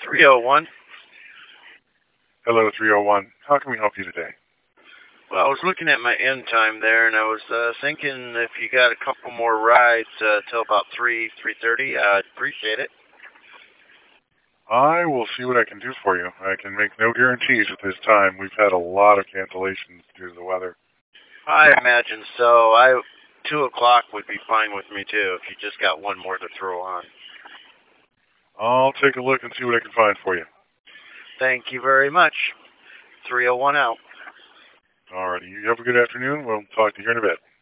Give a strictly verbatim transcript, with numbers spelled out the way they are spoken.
three oh one. Hello, three oh one. How can we help you today? Well, I was looking at my end time there, and I was uh, thinking if you got a couple more rides uh, till about three, three thirty, I'd appreciate it. I will see what I can do for you. I can make no guarantees at this time. We've had a lot of cancellations due to the weather. I imagine so. I two o'clock would be fine with me too if you just got one more to throw on. I'll take a look and see what I can find for you. Thank you very much. three oh one out. Alrighty, you have a good afternoon. We'll talk to you here in a bit.